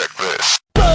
like this.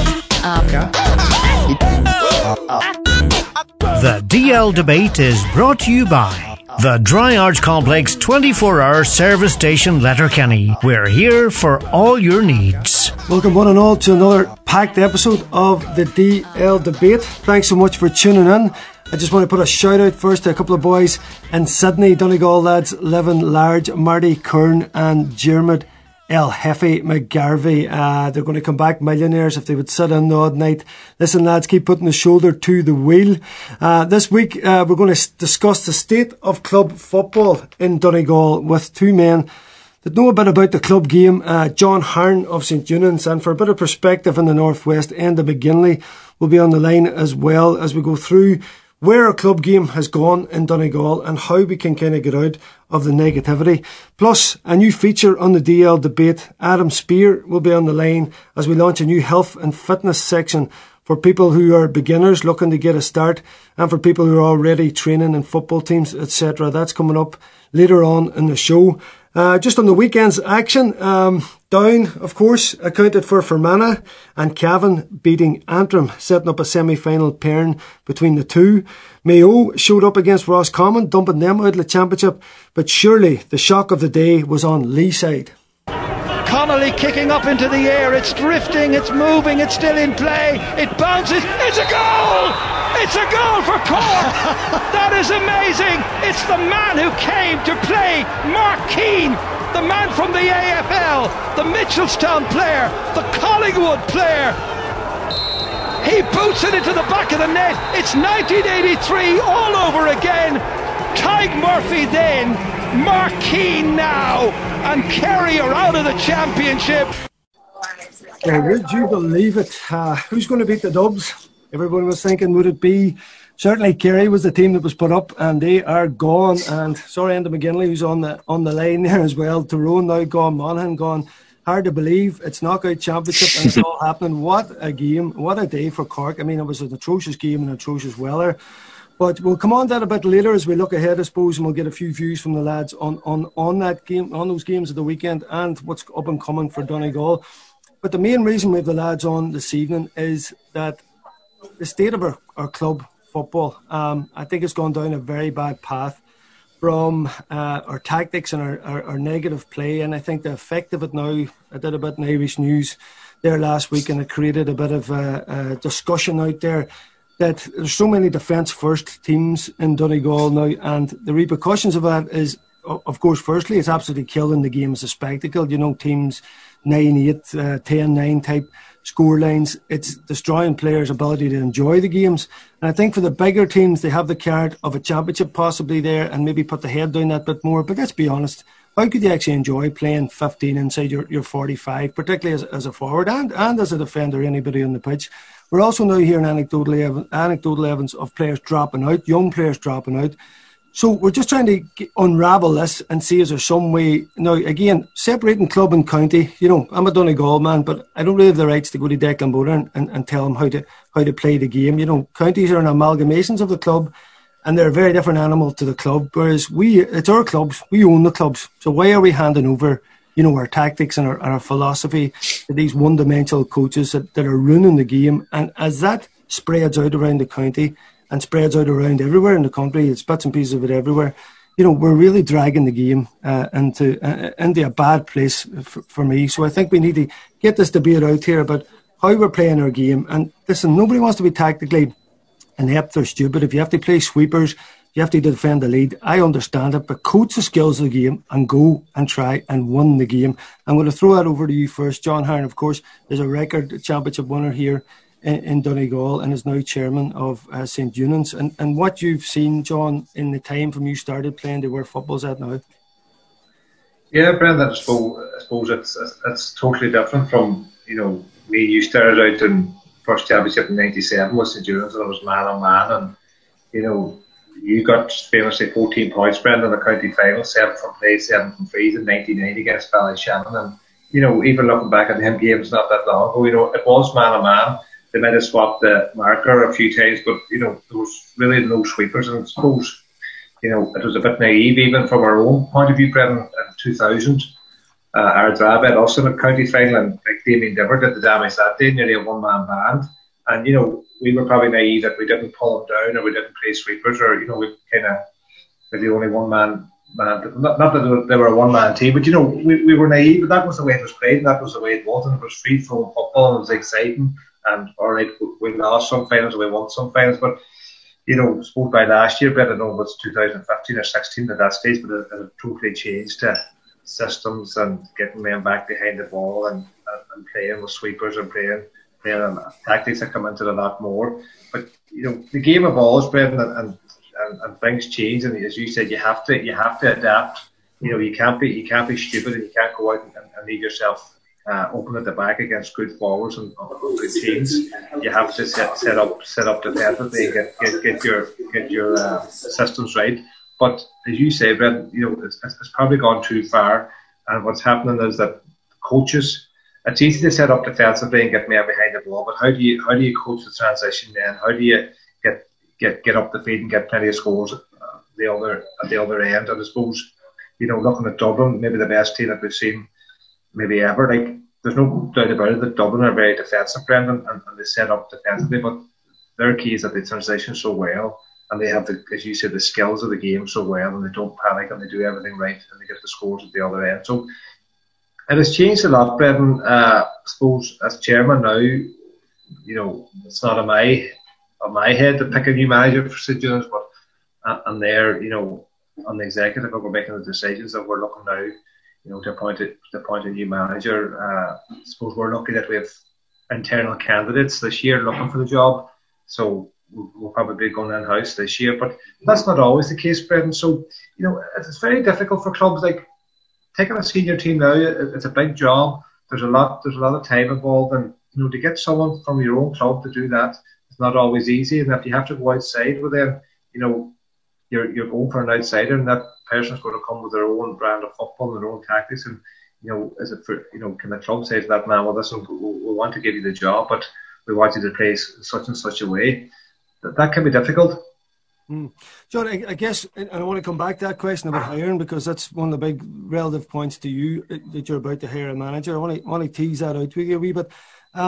The DL Debate is brought to you by the Dry Arts Complex 24-hour service station Letterkenny. We're here for all your needs. Welcome one and all to another packed episode of the DL Debate. Thanks so much for tuning in. I just want to put a shout out first to a couple of boys in Sydney, Donegal lads, Levin Large, Marty Kern and Dermot El Jefe McGarvey. They're going to come back millionaires if they would sit in the odd night. Listen lads, keep putting the shoulder to the wheel. This week we're going to discuss the state of club football in Donegal with two men that know a bit about the club game. John Hearn of St Eunan's, and for a bit of perspective in the northwest, Enda McGinley will be on the line as well as we go through where our club game has gone in Donegal and how we can kind of get out of the negativity. Plus, a new feature on the DL Debate. Adam Spear will be on the line as we launch a new health and fitness section for people who are beginners looking to get a start and for people who are already training in football teams, etc. That's coming up later on in the show. Just on the weekend's action, Down, of course, accounted for Fermanagh and Cavan beating Antrim, setting up a semi-final pairing between the two. Mayo showed up against Roscommon, dumping them out of the championship, but surely the shock of the day was on Lee's side. Connolly kicking up into the air, it's drifting, it's moving, it's still in play, it bounces, it's a goal! It's a goal for Cork! That is amazing! It's the man who came to play, Mark Keane, the man from the AFL, the Mitchelstown player, the Collingwood player. He boots it into the back of the net. It's 1983 all over again. Tyg Murphy then, Mark Keane now, and Kerry are out of the championship. Would you believe it? Who's going to beat the Dubs? Everyone was thinking, would it be? Certainly Kerry was the team that was put up, and they are gone. And sorry, Enda McGinley, who's on the line there as well. Tyrone now gone, Monaghan gone. Hard to believe. It's knockout championship and it's all happening. What a game. What a day for Cork. I mean, it was an atrocious game and atrocious weather. But we'll come on to that a bit later as we look ahead, I suppose, and we'll get a few views from the lads on that game, on those games of the weekend and what's up and coming for Donegal. But the main reason we have the lads on this evening is that the state of our club football, I think it's gone down a very bad path from our tactics and our negative play, and I think the effect of it now, I did a bit in Irish News there last week and it created a bit of a discussion out there that there's so many defence first teams in Donegal now, and the repercussions of that is, of course, firstly, it's absolutely killing the game as a spectacle. You know, teams 9-8, 10-9 type score lines. It's destroying players' ability to enjoy the games. And I think for the bigger teams, they have the card of a championship possibly there and maybe put the head down that bit more. But let's be honest, how could you actually enjoy playing 15 inside your 45, particularly as a forward and as a defender, anybody on the pitch? We're also now hearing anecdotal evidence of players dropping out, young players dropping out. So we're just trying to unravel this and see is there some way. Now, again, separating club and county, you know, I'm a Donegal man, but I don't really have the rights to go to Declan Bowler and tell them how to play the game. You know, counties are an amalgamations of the club and they're a very different animal to the club, whereas it's our clubs, we own the clubs. So why are we handing over, you know, our tactics and our philosophy to these one-dimensional coaches that are ruining the game? And as that spreads out around the county and spreads out around everywhere in the country, it's bits and pieces of it everywhere, you know, we're really dragging the game into a bad place for me. So I think we need to get this debate out here about how we're playing our game. And listen, nobody wants to be tactically inept or stupid. If you have to play sweepers, you have to defend the lead. I understand it, but coach the skills of the game and go and try and win the game. I'm going to throw that over to you first. John Hearn, of course, is a record championship winner here in Donegal and is now chairman of St Eunan's. And what you've seen, John, in the time from you started playing to where football's at now? Yeah, Brendan, I suppose it's totally different from, you know, me and you started out in first championship in 97 with St Eunan's and I was man on man, and, you know, you got famously 14 points, Brendan, in the county final, 7 from play, 7 from frees in 99 against Ballyshannon. And, you know, even looking back at them games not that long ago, you know, it was man on man. They might have swapped the marker a few times, but, you know, there was really no sweepers. And I suppose, you know, it was a bit naive even from our own point of view, Brendan, in 2000. Ardra at also in a county final, and like Damien Dimmer did the damage that day, nearly a one-man band. And, we were probably naive that we didn't pull them down or we didn't play sweepers, or, we kind of were the only one-man band. Not that they were a one-man team, but, we were naive, but that was the way it was played, and that was the way it was, and it was free-flowing football, and it was exciting. And, all right, we lost some finals, we won some finals, but, I suppose by last year, I don't know if it's 2015 or 16 at that stage, but it had totally changed to systems and getting men back behind the ball and playing with sweepers and playing and tactics that come into it a lot more. But the game evolves, Brendan, and things change. And as you said, you have to adapt. You can't be stupid, and you can't go out and leave yourself open at the back against good forwards and good teams. You have to set up defensively and get your systems right. But as you say, Brendan, it's probably gone too far. And what's happening is that coaches, it's easy to set up defensively and get men behind the ball, but how do you coach the transition then? How do you get up the field and get plenty of scores at the other end? And I suppose, looking at Dublin, maybe the best team that we've seen maybe ever. Like, there's no doubt about it that Dublin are very defensive, Brendan, and they set up defensively, but their key is that they transition so well, and they have as you said, the skills of the game so well, and they don't panic, and they do everything right, and they get the scores at the other end. So it has changed a lot, Brendan. I suppose as chairman now, it's not on my head to pick a new manager for St. John's, but and there, on the executive, we're making the decisions that we're looking now, to appoint a new manager. I suppose we're lucky that we have internal candidates this year looking for the job, so we'll probably be going in-house this year, but that's not always the case, Brendan. So, it's very difficult for clubs. Like, taking a senior team now, it's a big job. There's a lot of time involved, and to get someone from your own club to do that, it's not always easy. And if you have to go outside with them, you're going for an outsider, and that person's going to come with their own brand of football and their own tactics. And is it for can the club say to that man, well, listen, we want to give you the job, but we want you to play such and such a way? That can be difficult. John, I guess, and I want to come back to that question about hiring, because that's one of the big relative points to you, that you're about to hire a manager. I want to tease that out with you a wee bit.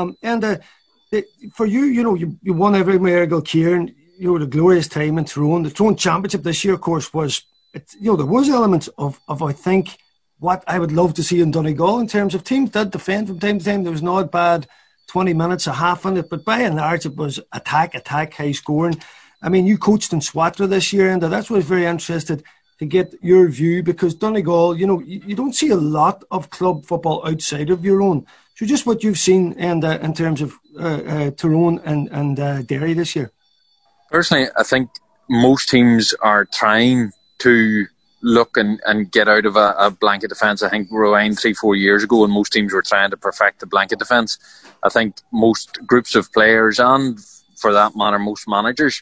For you, you won every Marigal Kieran, the glorious time in Tyrone. The Tyrone Championship this year, of course, there was elements of I think what I would love to see in Donegal in terms of teams that defend from time to time. There was not bad 20 minutes, a half on it, but by and large it was attack, high scoring. I mean, you coached in Swatra this year, and that's what I was very interested to get your view, because Donegal, you don't see a lot of club football outside of your own. So just what you've seen in terms of Tyrone and Derry this year. Personally, I think most teams are trying to look and get out of a blanket defence. I think Rowan 3-4 years ago, and most teams were trying to perfect the blanket defence. I think most groups of players, and for that matter, most managers,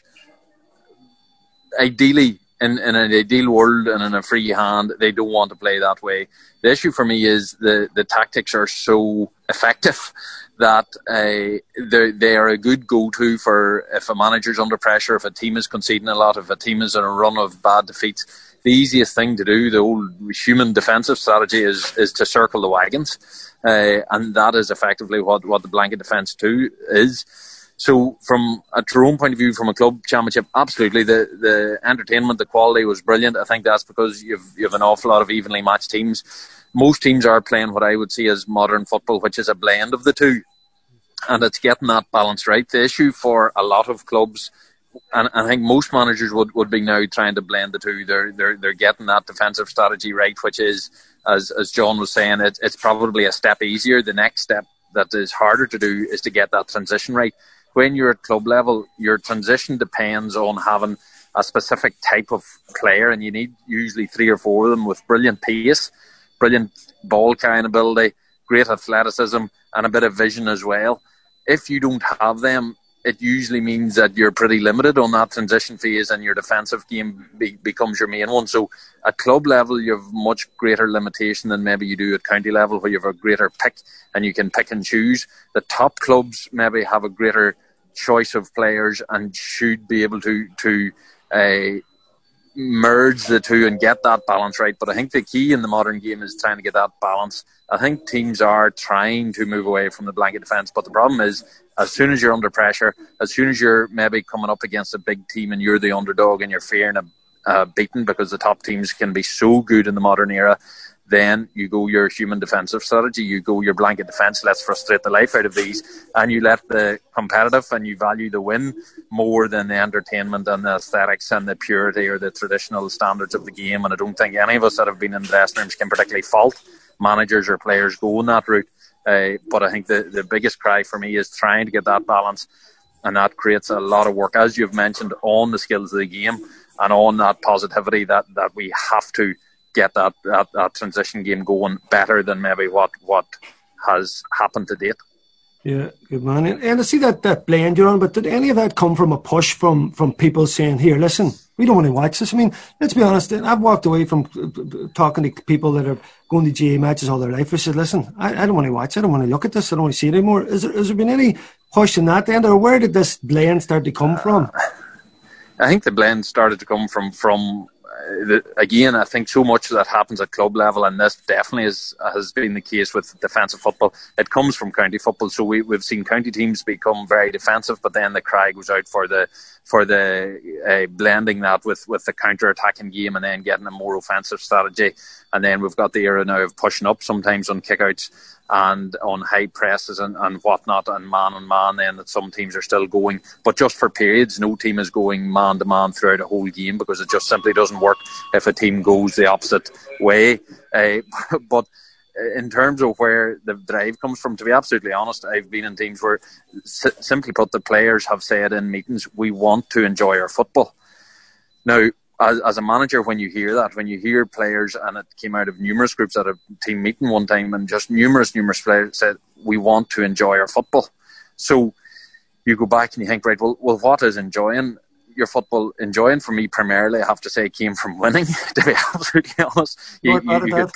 ideally, in an ideal world and in a free hand, they don't want to play that way. The issue for me is the tactics are so effective that they are a good go-to for if a manager's under pressure, if a team is conceding a lot, if a team is in a run of bad defeats. The easiest thing to do, the old human defensive strategy, is to circle the wagons, and that is effectively what the blanket defence too is. So from a Tyrone point of view, from a club championship, absolutely the entertainment, the quality was brilliant. I think that's because you've an awful lot of evenly matched teams. Most teams are playing what I would see as modern football, which is a blend of the two, and it's getting that balance right. The issue for a lot of clubs, and I think most managers would be now trying to blend the two. They're getting that defensive strategy right, which is, as John was saying, it's probably a step easier. The next step that is harder to do is to get that transition right. When you're at club level, your transition depends on having a specific type of player, and you need usually 3 or 4 of them with brilliant pace, brilliant ball carrying ability, great athleticism, and a bit of vision as well. If you don't have them, it usually means that you're pretty limited on that transition phase, and your defensive game becomes your main one. So at club level, you have much greater limitation than maybe you do at county level, where you have a greater pick and you can pick and choose. The top clubs maybe have a greater choice of players and should be able to merge the two and get that balance right. But I think the key in the modern game is trying to get that balance. I think teams are trying to move away from the blanket defence, but the problem is, as soon as you're under pressure, as soon as you're maybe coming up against a big team and you're the underdog and you're fearing a beaten, because the top teams can be so good in the modern era, then you go your human defensive strategy, you go your blanket defence, let's frustrate the life out of these, and you let the competitive and you value the win more than the entertainment and the aesthetics and the purity or the traditional standards of the game. And I don't think any of us that have been in dressing rooms can particularly fault managers or players going that route. But I think the biggest cry for me is trying to get that balance, and that creates a lot of work, as you've mentioned, on the skills of the game and on that positivity that we have to get that transition game going better than maybe what has happened to date. Yeah, good man. And I see that blend you're on, but did any of that come from a push from people saying, here, listen, we don't want to watch this? I mean, let's be honest, I've walked away from talking to people that are going to GA matches all their life. I said, listen, I don't want to watch it. I don't want to look at this. I don't want to see it anymore. Has there been any push in that end, or where did this blend start to come from? I think the blend started to come from again, I think so much that happens at club level, and this definitely has been the case with defensive football. It comes from county football, so we've seen county teams become very defensive, but then the cry goes out for the blending that with the counter-attacking game and then getting a more offensive strategy. And then we've got the era now of pushing up, sometimes on kickouts and on high presses and whatnot, and man then that some teams are still going, but just for periods. No team is going man to man throughout a whole game, because it just simply doesn't work if a team goes the opposite way. But in terms of where the drive comes from, to be absolutely honest, I've been in teams where simply put, the players have said in meetings, we want to enjoy our football. Now, as a manager, when you hear players, and it came out of numerous groups at a team meeting one time, and just numerous players said, we want to enjoy our football. So you go back and you think, right, well, what is enjoying your football? Enjoying for me primarily, I have to say, came from winning, to be absolutely honest. You could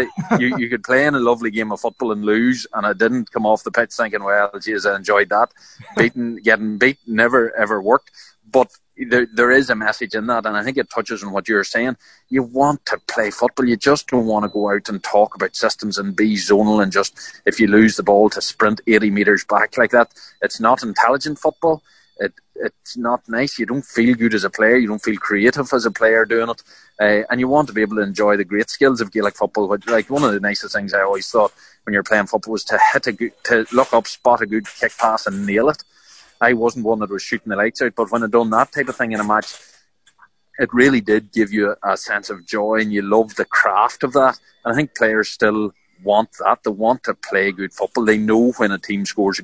play in a lovely game of football and lose, and I didn't come off the pitch thinking, well, geez, I enjoyed that. Getting beat never ever worked. But there is a message in that, and I think it touches on what you're saying. You want to play football. You just don't want to go out and talk about systems and be zonal and just, if you lose the ball, to sprint 80 metres back like that. It's not intelligent football. It's not nice. You don't feel good as a player. You don't feel creative as a player doing it. And you want to be able to enjoy the great skills of Gaelic football. But like, one of the nicest things I always thought when you're playing football was to look up, spot a good kick pass and nail it. I wasn't one that was shooting the lights out, but when I'd done that type of thing in a match, it really did give you a sense of joy, and you love the craft of that. And I think players still want that. They want to play good football. They know when a team scores a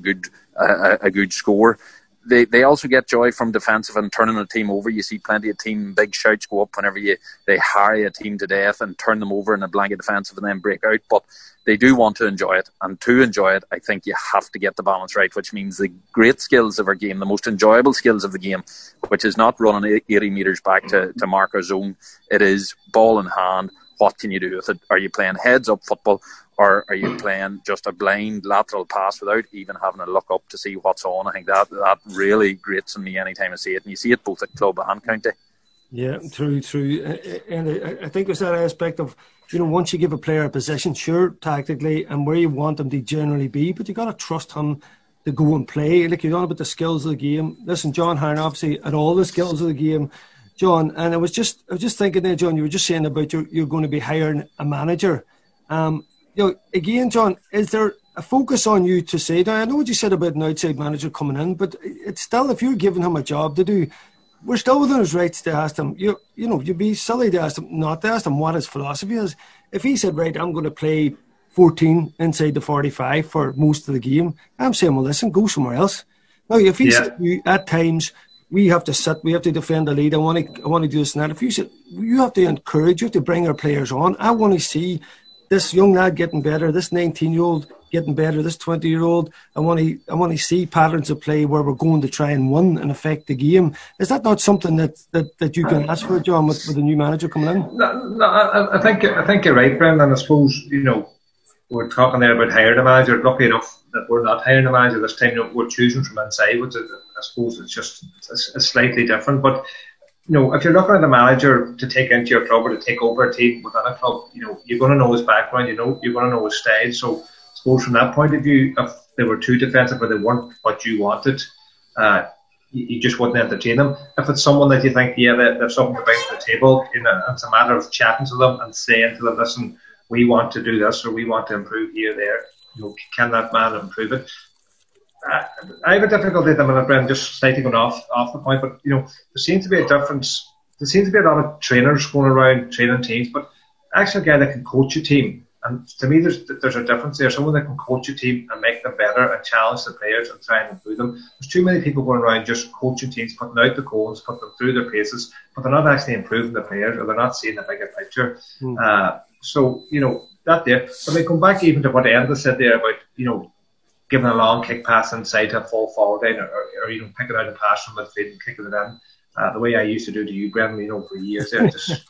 good score. They also get joy from defensive and turning a team over. You see plenty of team big shouts go up whenever they harry a team to death and turn them over in a blanket defensive and then break out. But they do want to enjoy it, and to enjoy it, I think you have to get the balance right, which means the great skills of our game, the most enjoyable skills of the game, which is not running 80 metres back to mark a zone. It is ball in hand. What can you do with it? Are you playing heads-up football, or are you playing just a blind lateral pass without even having to look up to see what's on? I think that really grates on me anytime I see it, and you see it both at club and county. Yeah, true. And I think there's that aspect of, once you give a player a position, sure, tactically, and where you want them to generally be, but you got to trust him to go and play. Like, you're on about the skills of the game. Listen, John Hearn obviously had all the skills of the game, John, and I was just thinking there, John, you were just saying about you're going to be hiring a manager. Again, John, is there a focus on you to say, now I know what you said about an outside manager coming in, but it's still, if you're giving him a job to do, we're still within his rights to ask him. You'd be silly to ask him, not to ask him what his philosophy is. If he said, right, I'm going to play 14 inside the 45 for most of the game, I'm saying, well, listen, go somewhere else. Now, if he said, at times, we have to sit, we have to defend the lead, I want to do this and that. If you said, you have to encourage, you have to bring our players on. I want to see this young lad getting better, this 19-year-old getting better, this 20-year-old. I want to see patterns of play where we're going to try and win and affect the game. Is that not something that you can ask for, John, with a new manager coming in? No, I think you're right, Brendan. I suppose, we're talking there about hiring a manager. Lucky enough that we're not hiring a manager this time. We're choosing from inside, which I suppose it's slightly different. But if you're looking at a manager to take into your club or to take over a team within a club, you're going to know his background, you're going to know his style. So I suppose from that point of view, if they were too defensive or they weren't what you wanted, you just wouldn't entertain them. If it's someone that you think, they have something to bring to the table, it's a matter of chatting to them and saying to them, listen, we want to do this or we want to improve here, there. Can that man improve it? I have a difficulty at the minute, Brendan, just slightly going off the point, but there seems to be a difference. There seems to be a lot of trainers going around training teams, but actually a guy that can coach a team. And to me, there's a difference there. Someone that can coach a team and make them better and challenge the players and try and improve them. There's too many people going around just coaching teams, putting out the goals, putting them through their paces, but they're not actually improving the players or they're not seeing the bigger picture. So that there. But I come back even to what Enda said there about, giving a long kick pass inside to a full forward line or picking out a pass from midfield and kicking it in. The way I used to do to you, Brendan, for years there, just,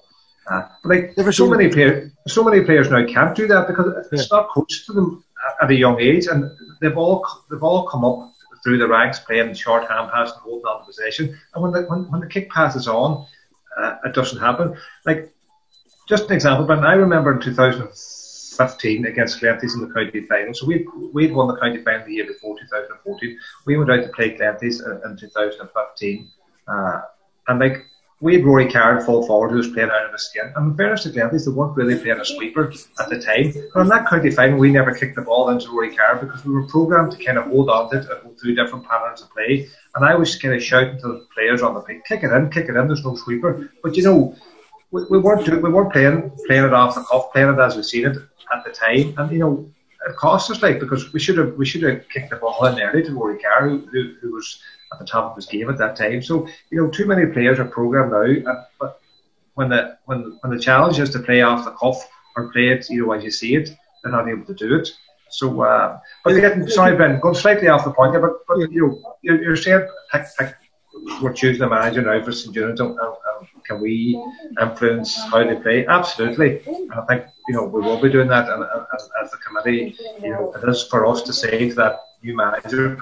but there's so many players now can't do that because it's not coached to them at a young age, and they've all come up through the ranks playing short hand pass and holding on to possession. And when the kick pass is on, it doesn't happen. Like, just an example, Brendan, I remember in 2015 against Glenties in the county final. So we'd won the county final the year before, 2014. We went out to play Glenties in 2015, and we had Rory Carroll full forward who was playing out of his skin. And in fairness to Glenties, they weren't really playing a sweeper at the time. But in that county final, we never kicked the ball into Rory Carroll because we were programmed to kind of hold on to it and go through different patterns of play. And I was kind of shouting to the players on the pitch, kick it in, there's no sweeper. But we weren't playing it off the cuff, playing it as we seen it at the time. And it cost us because we should have kicked the ball in early to Rory Carroll, who was at the top of his game at that time. So too many players are programmed now, but when the challenge is to play off the cuff or play it as you see it, they're not able to do it. So but sorry Ben, going slightly off the point here, but you're saying we're choosing a manager now for St. John's, and can we influence how they play? Absolutely. And I think we will be doing that, and as the committee, it is for us to say to that new manager,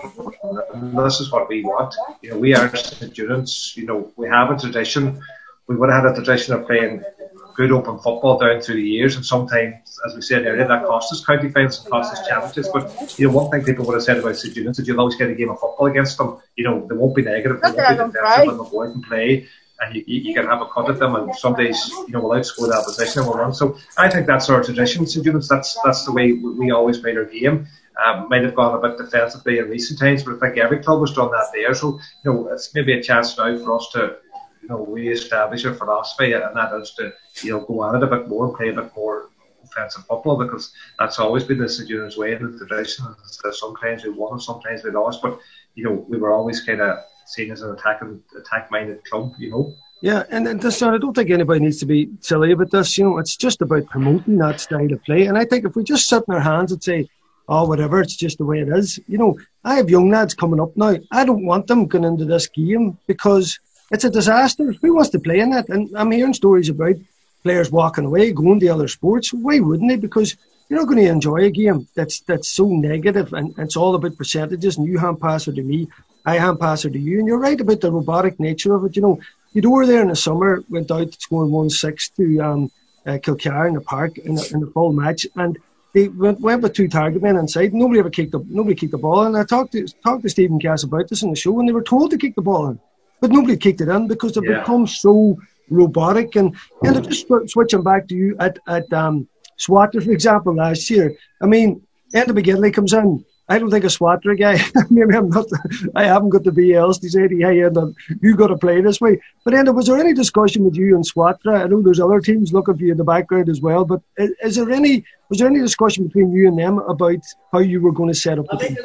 this is what we want. We are St. John's. We have a tradition. We would have had a tradition of playing good open football down through the years, and sometimes, as we said earlier, that cost us county finals and cost us championships. But one thing people would have said about St. John's is you'll always get a game of football against them. They won't be negative, they won't be defensive, and they'll go out and play, and you can have a cut at them, and some days we'll outscore the opposition and we'll run. So I think that's our tradition, St. John's. That's the way we always played our game. Might have gone a bit defensively in recent times, but I think every club has done that there. So it's maybe a chance now for us to re-establish our philosophy, and that is to go at it a bit more and play a bit more offensive football, because that's always been the St. John's way in the tradition. Sometimes we won and sometimes we lost, but we were always kind of seen as an attack-minded club. Yeah, and this, I don't think anybody needs to be silly about this. It's just about promoting that style of play. And I think if we just sit in our hands and say, oh, whatever, it's just the way it is. I have young lads coming up now. I don't want them going into this game because it's a disaster. Who wants to play in it? And I'm hearing stories about players walking away, going to other sports. Why wouldn't they? Because you're not going to enjoy a game that's so negative, and it's all about percentages, and you hand pass it to me, I hand pass it to you. And you're right about the robotic nature of it. Eudora there in the summer went out scoring 1-6 to Kilcar in the park in the full match, and they went with 2 target men inside. Nobody kicked the ball in. I talked to Stephen Cass about this in the show, and they were told to kick the ball in, but nobody kicked it in because they've become so robotic. And just switching back to you at Swatter, for example, last year. I mean, Enda McGinley comes in. I don't think a Swatter guy. Maybe I'm not. I haven't got the BLs to say, hey, Enda, you got to play this way. But Enda, was there any discussion with you and Swatter? I know there's other teams looking for you in the background as well. But was there any discussion between you and them about how you were going to set up the team?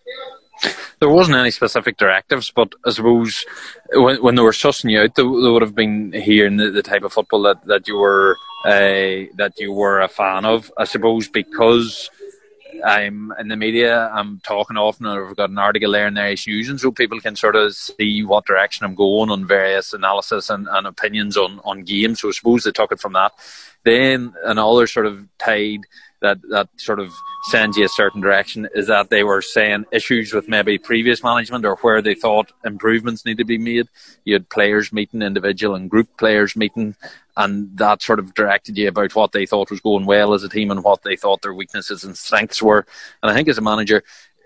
There wasn't any specific directives, but I suppose when they were sussing you out, they would have been hearing the type of football that you were a fan of. I suppose because I'm in the media, I'm talking often, and I've got an article there in the Irish News, and so people can sort of see what direction I'm going on various analysis and opinions on games. So I suppose they took it from that. Then another sort of tide that sort of sends you a certain direction is that they were saying issues with maybe previous management or where they thought improvements need to be made. You had players meeting, individual and group players meeting, and that sort of directed you about what they thought was going well as a team and what they thought their weaknesses and strengths were. And I think as a manager,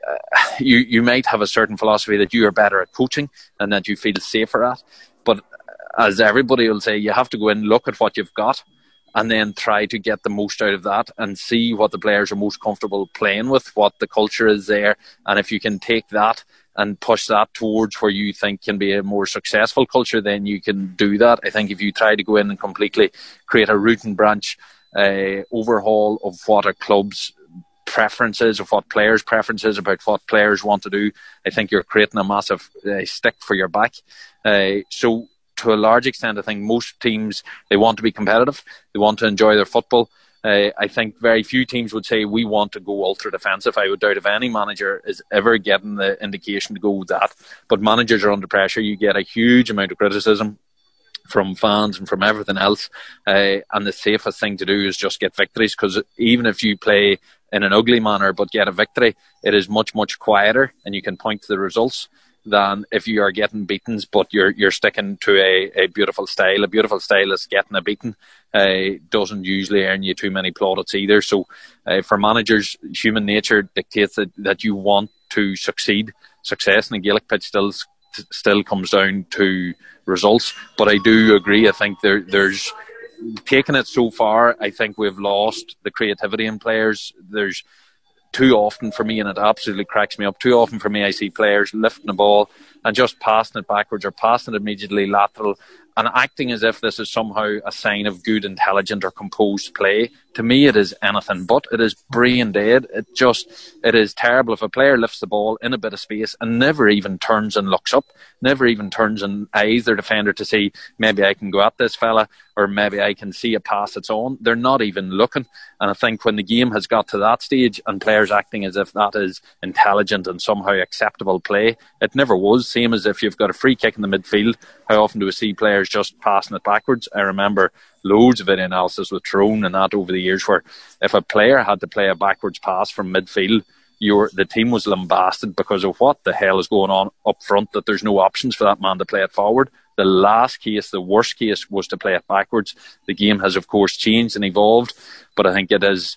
you might have a certain philosophy that you are better at coaching and that you feel safer at. But as everybody will say, you have to go in, look at what you've got, and then try to get the most out of that and see what the players are most comfortable playing with, what the culture is there. And if you can take that and push that towards where you think can be a more successful culture, then you can do that. I think if you try to go in and completely create a root and branch overhaul of what a club's preferences, of what players' preferences about what players want to do, I think you're creating a massive stick for your back. So to a large extent, I think most teams, they want to be competitive. They want to enjoy their football. I think very few teams would say we want to go ultra defensive. I would doubt if any manager is ever getting the indication to go with that. But managers are under pressure. You get a huge amount of criticism from fans and from everything else. And the safest thing to do is just get victories, because even if you play in an ugly manner but get a victory, it is much, much quieter and you can point to the results than if you are getting beatings but you're sticking to a beautiful style. A beautiful style is getting a beating. Doesn't usually earn you too many plaudits either. So for managers, human nature dictates that you want to succeed. Success in a Gaelic pitch still comes down to results. But I do agree, I think there's taken it so far, I think we've lost the creativity in players. There's too often for me, and it absolutely cracks me up, too often for me I see players lifting the ball and just passing it backwards or passing it immediately lateral and acting as if this is somehow a sign of good, intelligent or composed play. To me it is anything but. It is brain dead. It is terrible if a player lifts the ball in a bit of space and never even turns and looks up, never even turns and eyes their defender to see, maybe I can go at this fella, or maybe I can see a pass that's on. They're not even looking. And I think when the game has got to that stage and players acting as if that is intelligent and somehow acceptable play, it never was. Same as if you've got a free kick in the midfield, how often do we see players just passing it backwards? I remember loads of video analysis with Tyrone and that over the years, where if a player had to play a backwards pass from midfield, the team was lambasted because of what the hell is going on up front, that there's no options for that man to play it forward. The last case, the worst case, was to play it backwards. The game has of course changed and evolved, but I think it has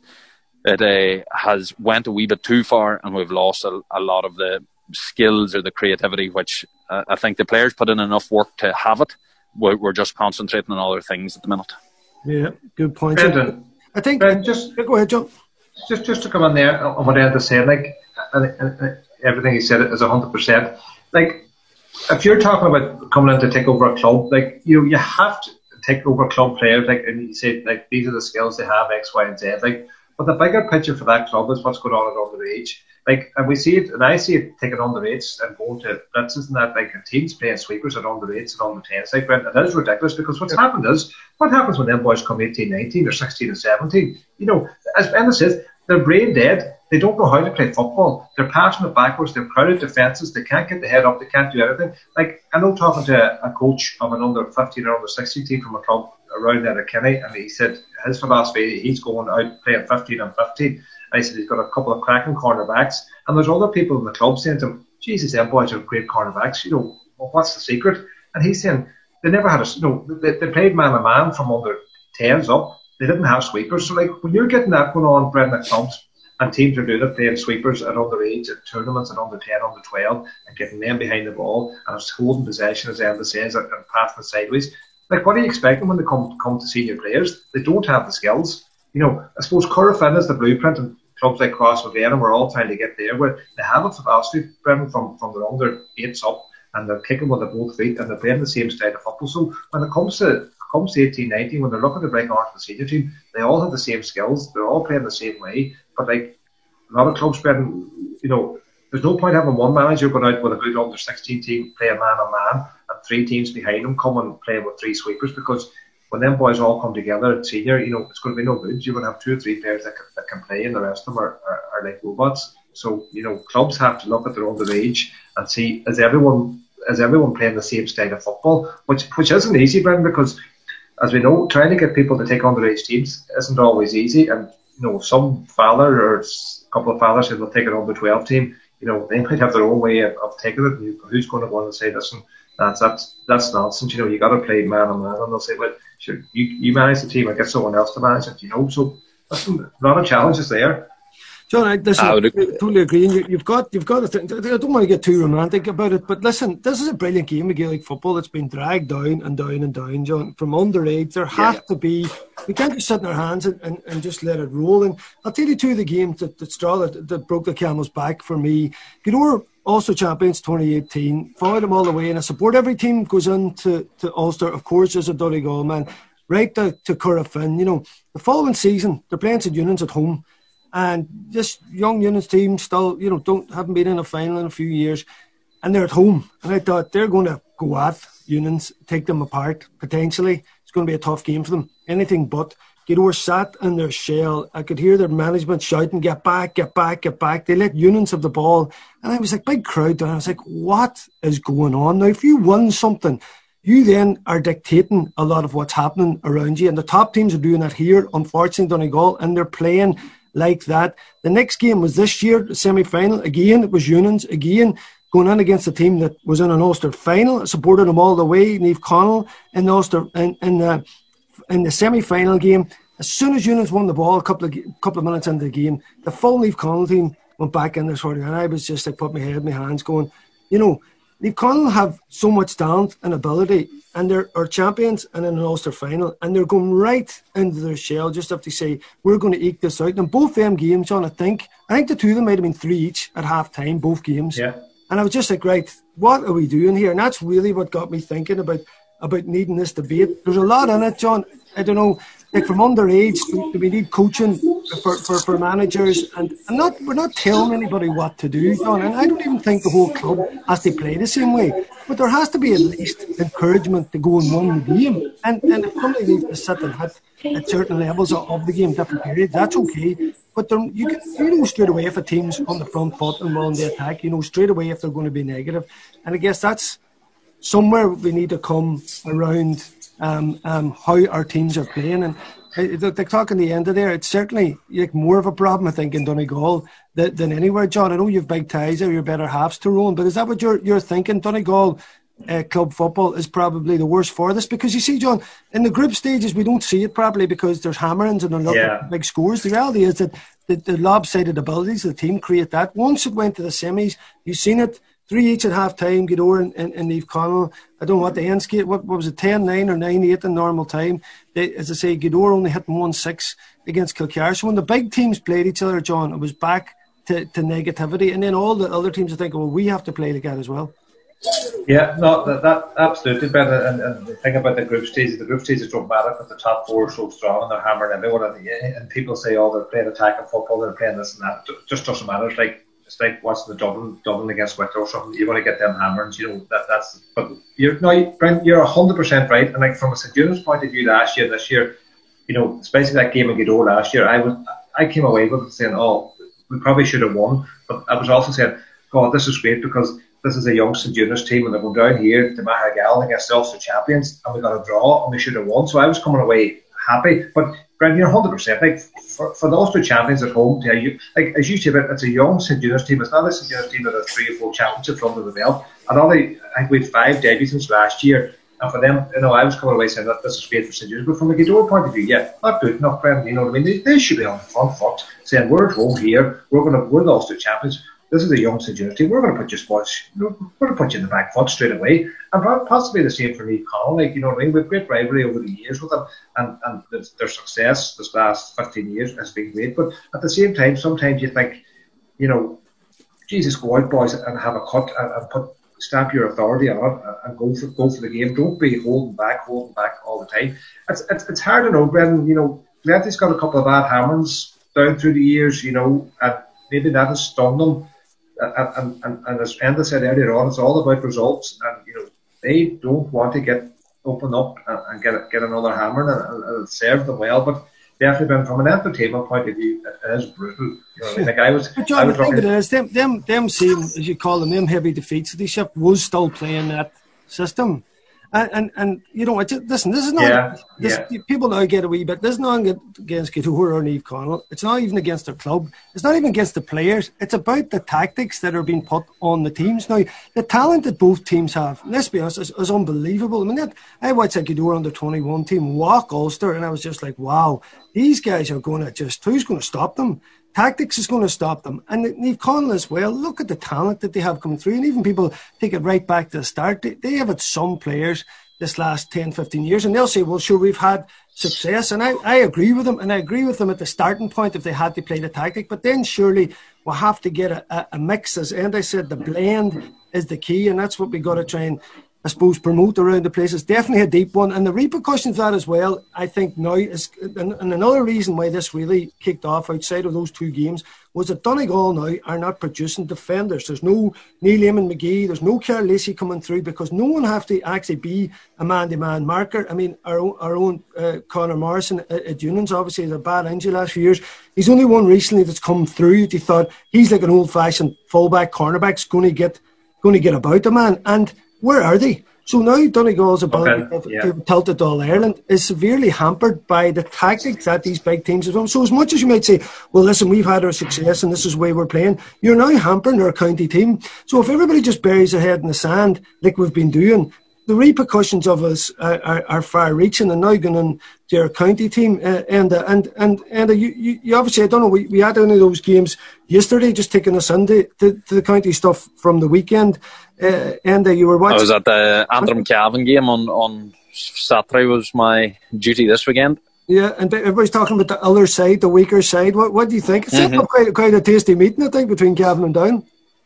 went a wee bit too far, and we've lost a lot of the skills or the creativity, which I think the players put in enough work to have it. We're just concentrating on other things at the minute. Yeah, good point. Brendan, I think Brendan, go ahead, John. Just to come on there on what Ed was saying, like everything he said is 100%. Like, if you're talking about coming in to take over a club, like you have to take over club players, like, and you say like these are the skills they have, X, Y, and Z. Like, but the bigger picture for that club is what's going on at underage. Like, and we see it, and I see it taking underage and going to blitzes and that, like teams playing sweepers at underage and under 10s. Like, and that is ridiculous, because what's happened is, what happens when them boys come 18, 19 or 16 and 17? You know, as Brendan says, they're brain dead. They don't know how to play football. They're passing it backwards. They're crowded defences. They can't get the head up. They can't do anything. Like, I know talking to a coach of an under 15 or under 16 team from a club around Letterkenny, and he said his philosophy, he's going out playing 15 and 15. I said he's got a couple of cracking cornerbacks, and there's other people in the club saying to him, Jesus, them boys are great cornerbacks, you know, well, what's the secret? And he's saying they never had they played man-to-man from under 10s up. They didn't have sweepers. So, like, when you're getting that going on, Brendan, at clubs, and teams are doing it, playing sweepers at underage, at tournaments, at under 10, under 12, and getting them behind the ball, and holding possession, as Enda says, and passing it sideways. Like, what are you expecting when they come to senior players? They don't have the skills. You know, I suppose Corofin is the blueprint, and clubs like Crossmaglen, we're all trying to get there, where they have a philosophy, Brendan, from their under 8s up, and they're kicking with their both feet, and they're playing the same style of football. So when it comes to 18, 19, when they're looking to break on to the senior team, they all have the same skills, they're all playing the same way. But like a lot of clubs, Brendan, you know, there's no point having one manager going out with a good under 16 team playing man-on-man, and 3 teams behind them coming playing with 3 sweepers, because when them boys all come together at senior, you know, it's going to be no good. You're going to have 2 or 3 players that can play, and the rest of them are like robots. So, you know, clubs have to look at their underage and see, is everyone playing the same style of football, which isn't easy, Brendan, because as we know, trying to get people to take underage teams isn't always easy. And some father or a couple of fathers said they'll take an under 12 team. They might have their own way of taking it. And who's going to want to say, listen, that's nonsense. You got to play man on man, and they'll say, well, sure, you manage the team, I get someone else to manage it. So listen, a lot of challenges there. John, I totally agree. And you've got to think, I don't want to get too romantic about it, but listen, this is a brilliant game of Gaelic football that's been dragged down and down and down, John, from underage. There has to be, we can't just sit in our hands and just let it roll. And I'll tell you two of the games that broke the camel's back for me. Gweedore Ulster champions 2018, followed them all the way, and I support every team goes into Ulster, of course, as a Donegal man, right to Currafin. The following season, they're playing St Eunan's at home. And this young Eunan's team still, haven't been in a final in a few years, and they're at home. And I thought they're going to go at Eunan's, take them apart potentially. It's going to be a tough game for them. Anything but. Gweedore sat in their shell. I could hear their management shouting, "Get back, get back, get back." They let Eunan's have the ball, and I was like, big crowd down. I was like, what is going on now? If you win something, you then are dictating a lot of what's happening around you, and the top teams are doing that here, unfortunately, Donegal, and they're playing like that. The next game was this year, the semi-final. Again, it was Eunan's. Again, going in against a team that was in an Ulster final. I supported them all the way. Niamh Conaill in the Ulster in the semi-final game. As soon as Eunan's won the ball, a couple of minutes into the game, the full Niamh Conaill team went back in there sort of, and I was just like, put my head in my hands, going, Niamh Conaill have so much talent and ability, and they're our champions and in an Ulster final, and they're going right into their shell just have to say, we're going to eke this out. And both them games, John, I think the two of them might have been 3 each at half time, both games. Yeah. And I was just like, right, what are we doing here? And that's really what got me thinking about needing this debate. There's a lot in it, John. I don't know, like from underage, do we need coaching for managers? And we're not telling anybody what to do, John. And I don't even think the whole club has to play the same way. But there has to be at least encouragement to go and win the game. And if somebody needs to sit and hit at certain levels of the game, different periods, that's okay. But you know straight away if a team's on the front foot and willing to attack, straight away if they're going to be negative. And I guess that's somewhere we need to come around how our teams are playing. And they're talking the end of there, it's certainly more of a problem, I think, in Donegal than anywhere, John. I know you've big ties there, your better halves to roll, but is that what you're thinking? Donegal club football is probably the worst for this, because you see, John, in the group stages we don't see it properly because there's hammerings and they're not big scores. The reality is that the lopsided abilities of the team create that. Once it went to the semis, you've seen it, 3 each at half time, Gweedore and Niamh Conaill. I don't know what the end skate, what was it, 10-9 or 9-8 in normal time. As I say, Gweedore only hitting 1-6 against Kilcar. So when the big teams played each other, John, it was back to negativity. And then all the other teams are thinking, well, we have to play like that as well. Yeah, no, that absolutely, Ben. And the thing about the group stages is dramatic, but the top four are so strong and they're hammering everyone. And people say, oh, they're playing attacking football, they're playing this and that. It just doesn't matter. It's like watching the Dublin against Wicklow or something. You want to get them hammerings, that's. But Brent, you're 100% right. And like from a St Eunan's point of view, last year, this year, especially that game in Gweedore last year, I came away with it saying, oh, we probably should have won. But I was also saying, God, this is great because this is a young St Eunan's team and they're going down here to Maharagal against the Ulster champions, and we got a draw and we should have won. So I was coming away happy. But Brent, you're 100%. Like for the Ulster champions at home, as you said, it's a young St Eunan's team. It's not a St Eunan's team that has 3 or 4 championships under the belt. And I think we had 5 debuts since last year. And for them, I was coming away saying that this is great for St Eunan's. But from a Gweedore point of view, not good enough, Brent. You know what I mean? They should be on the front foot, saying we're at home here. We're the Ulster champions. This is a young St Eunan's team. We're going to put you we're going to put you in the back foot straight away, and possibly the same for Niamh Conaill. You know what I mean? We've great rivalry over the years with them, and their success this last 15 years has been great. But at the same time, sometimes you think, Jesus, go out, boys, and have a cut and stamp your authority on it and go for the game. Don't be holding back all the time. It's hard to know, Brendan. Glenty's got a couple of bad hammerings down through the years, and maybe that has stung them. And as Enda said earlier on, it's all about results, and they don't want to open up and get another hammer, and it served them well. But definitely, from an entertainment point of view, it is brutal. But John, the thing is, them same, as you call them heavy defeats, the ship was still playing that system, And you know, listen, this is not. People now get a wee bit. This is not against Gatour or Niamh Connell. It's not even against their club. It's not even against the players. It's about the tactics that are being put on the teams. Now, the talent that both teams have, let's be honest, is unbelievable. I mean, I watched that Gatour under-21 team walk Ulster, and I was just like, wow, these guys are going to who's going to stop them? Tactics is going to stop them. And Niamh Connell as well, look at the talent that they have coming through. And even people take it right back to the start. They have had some players this last 10, 15 years. And they'll say, well, sure, we've had success. And I agree with them. And I agree with them at the starting point if they had to play the tactic. But then surely we'll have to get a mix. As Enda said, the blend is the key. And that's what we got to try and, I suppose, promote around the place. It's definitely a deep one. And the repercussions of that as well, I think now is, and another reason why this really kicked off outside of those two games was that Donegal now are not producing defenders. There's no Neil Eamon McGee, there's no Carl Lacey coming through because no one have to actually be a man-to-man marker. I mean, our own Conor Morrison at Union's obviously had a bad injury last few years. He's only one recently that's come through that he thought he's like an old-fashioned fullback, cornerback's going to get about the man. And where are they? So now Donegal's ability to tilt it to All Ireland is severely hampered by the tactics that these big teams have done. So as much as you might say, well, listen, we've had our success and this is the way we're playing, you're now hampering our county team. So if everybody just buries their head in the sand like we've been doing, the repercussions of us are far-reaching and now going into our county team. And you obviously, I don't know, we had one of those games yesterday, just taking us into the county stuff from the weekend. And you were watching. I was at the Antrim Cavan game on Saturday. Was my duty this weekend. Yeah, and everybody's talking about the other side, the weaker side. What do you think? It's quite a tasty meeting, I think, between Cavan and Down.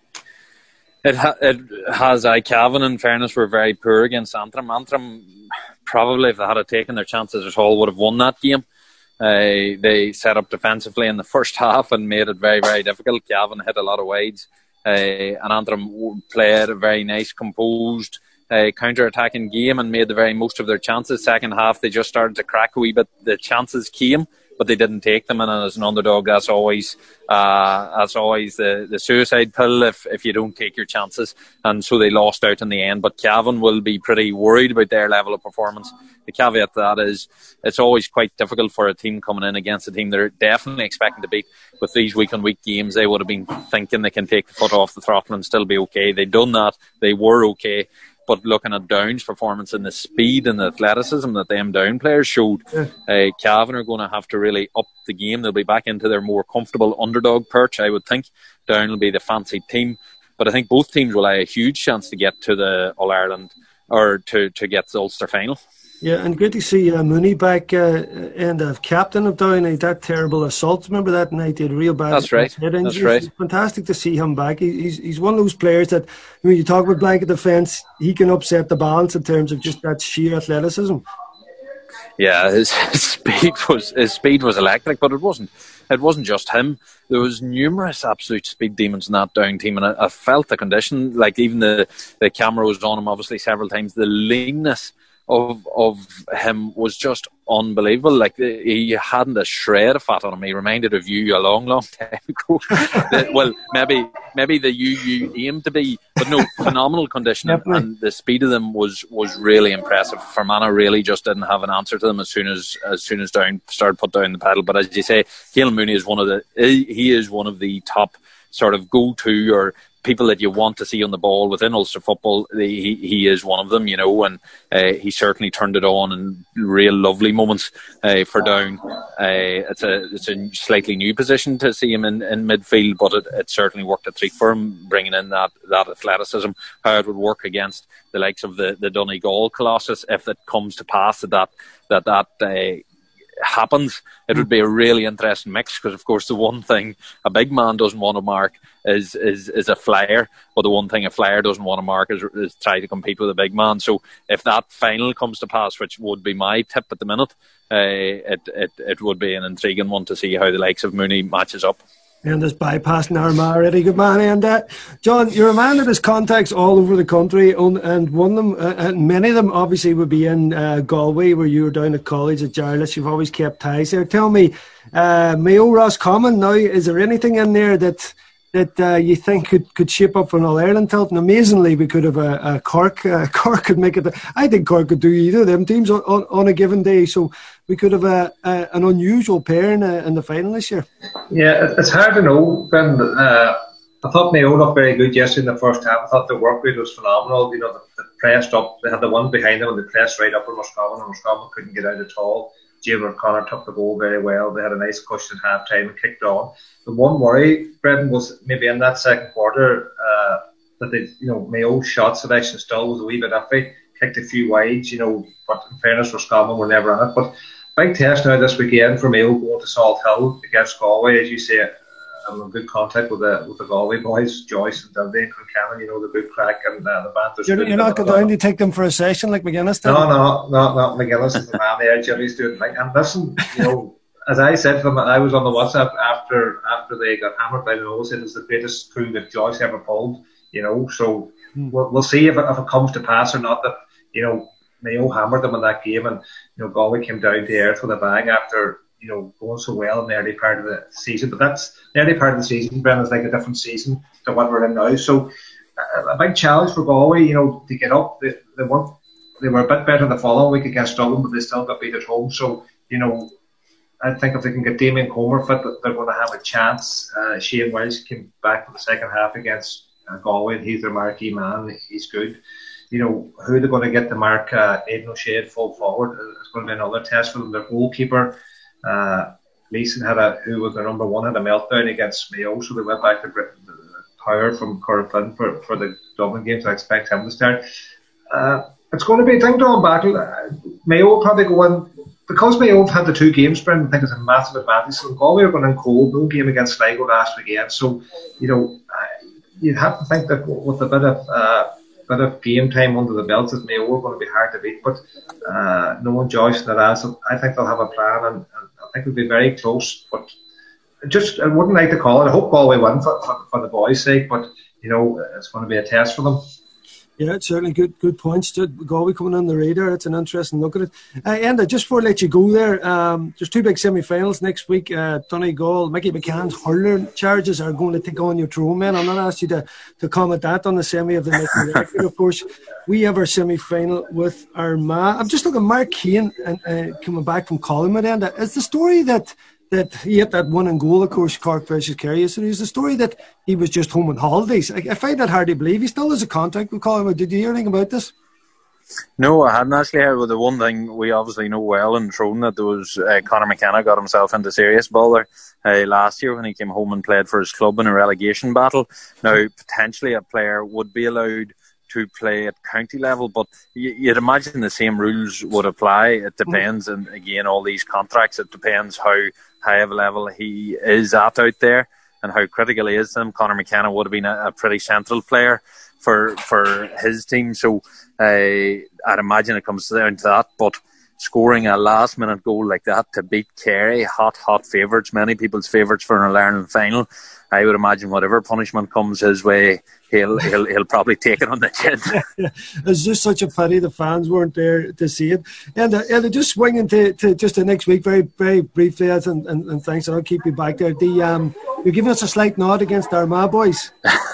It has. Cavan, in fairness, were very poor against Antrim. Antrim, probably, if they had taken their chances at all, would have won that game. They set up defensively in the first half and made it very, very difficult. Cavan hit a lot of wides. And Antrim played a very nice, composed, counter-attacking game and made the very most of their chances. Second half, they just started to crack a wee bit. The chances came, but they didn't take them. And as an underdog, that's always the suicide pill if you don't take your chances. And so they lost out in the end. But Cavan will be pretty worried about their level of performance. The caveat to that is it's always quite difficult for a team coming in against a team they're definitely expecting to beat. With these week-on-week games, they would have been thinking they can take the foot off the throttle and still be okay. They've done that. They were okay. But looking at Down's performance and the speed and the athleticism that them Down players showed, Cavan are going to have to really up the game. They'll be back into their more comfortable underdog perch, I would think. Down will be the fancy team. But I think both teams will have a huge chance to get to the All-Ireland or to get the Ulster final. Yeah, and good to see Mooney back and captain of Down. That terrible assault, remember that night? He had a real bad head injury. That's right. It's fantastic to see him back. He's one of those players that, when you talk about blanket defence, he can upset the balance in terms of just that sheer athleticism. Yeah, his speed was electric, but it wasn't just him. There was numerous absolute speed demons in that Down team, and I felt the condition. Like, even the camera was on him obviously several times. The leanness of him was just unbelievable. Like, he hadn't a shred of fat on him. He reminded of you a long time ago. Well, maybe the you aimed to be, but no, phenomenal conditioning. And the speed of them was really impressive. Fermanagh really just didn't have an answer to them as soon as Down started put down the pedal. But as you say, Cialan Mooney is one of the top sort of go-to or people that you want to see on the ball within Ulster football. He is one of them, you know, and he certainly turned it on in real lovely moments for Down. It's a slightly new position to see him in midfield, but it certainly worked a treat for him, bringing in that athleticism. How it would work against the likes of the Donegal Colossus, if it comes to pass that happens, it would be a really interesting mix, because of course the one thing a big man doesn't want to mark is a flyer, but the one thing a flyer doesn't want to mark is try to compete with a big man. So if that final comes to pass, which would be my tip at the minute, it would be an intriguing one to see how the likes of Mooney matches up. And just bypassing Armagh already, good man. And John, you're a man that has contacts all over the country, and one of them, and many of them obviously would be in Galway, where you were down at college at Jarlath. You've always kept ties there. Tell me, Mayo Roscommon now, is there anything in there that that you think could shape up for an All-Ireland tilt? And amazingly, we could have a Cork. Cork could make it. I think Cork could do either of them teams on a given day. So we could have an unusual pair in the final this year. Yeah, it's hard to know, Ben. I thought Mayo looked very good yesterday in the first half. I thought the work rate was phenomenal. You know, they pressed up. They had the one behind them and they pressed right up on Roscommon, and Roscommon couldn't get out at all. James O'Connor took the goal very well. They had a nice cushion at half-time and kicked on. The one worry, Brendan, was maybe in that second quarter that they, Mayo shot selection still was a wee bit iffy. Kicked a few wides, but in fairness, Roscommon were never on it. But big test now this weekend for Mayo going to Salt Hill against Galway, as you say. I'm in good contact with the Galway boys, Joyce and Dundee and Cloncavan, the good crack and the Banthers. You're not going down to take them for a session like McGuinness did? No, not McGuinness is the man there. Jimmy's doing like, and listen, as I said to them, I was on the WhatsApp after they got hammered by the nose. It was the greatest coup that Joyce ever pulled, so we'll see if it comes to pass or not that, Mayo hammered them in that game and, Galway came down to earth with a bang after, going so well in the early part of the season. But that's the early part of the season, Brendan, is like a different season to what we're in now. So a big challenge for Galway, to get up. They were a bit better the following week against Dublin, but they still got beat at home. So, I think if they can get Damien Comer fit, they're going to have a chance. Shane Welsh came back for the second half against Galway, and he's their marquee man. He's good. Who they're going to get to mark Aidan O'Shea full forward is going to be another test for them. Their goalkeeper, Leeson, who was their number one, had a meltdown against Mayo, so they went back to Power from Corofin for the Dublin games. I expect him to start. It's going to be a ding-dong battle. Mayo will probably go in, because Mayo have had the two games, Brendan, I think it's a massive advantage. So Galway are going in cold, no game against Sligo last weekend. So, you'd have to think that with a bit of game time under the belt, that Mayo are going to be hard to beat. But knowing Joyce and that, I think they'll have a plan, and I think it'll be very close. But I wouldn't like to call it. I hope Galway win for the boys' sake, but it's going to be a test for them. Yeah, it's certainly good points. Galway coming on the radar. It's an interesting look at it. Enda, just before I let you go there, there's two big semi-finals next week. Donegal, Mickey McCann's hurling charges are going to take on your Tyrone men. I'm not asking you to comment that on the semi of the next week. Of course, we have our semi-final with Armagh. I'm just looking at Mark Keane coming back from Collingwood. Enda, is the story that he hit that one in goal, of course, Cork versus Kerry. So there's the story that he was just home on holidays. I find that hard to believe. He still has a contact with Collingwood. Did you hear anything about this? No, I hadn't actually heard. Well, the one thing we obviously know well in Tyrone that there was Conor McKenna got himself into serious bother last year when he came home and played for his club in a relegation battle. Now, potentially a player would be allowed to play at county level, but you'd imagine the same rules would apply. It depends, and again, all these contracts, it depends how high of a level he is at out there and how critical he is to them. Conor McKenna would have been a pretty central player for his team, so I'd imagine it comes down to that. But scoring a last minute goal like that to beat Kerry, hot favourites, many people's favourites for an All-Ireland final, I would imagine whatever punishment comes his way, he'll probably take it on the chin. It's just such a pity the fans weren't there to see it. And just swinging to just the next week, very, very briefly, and thanks, and I'll keep you back there. You're giving us a slight nod against Armagh boys.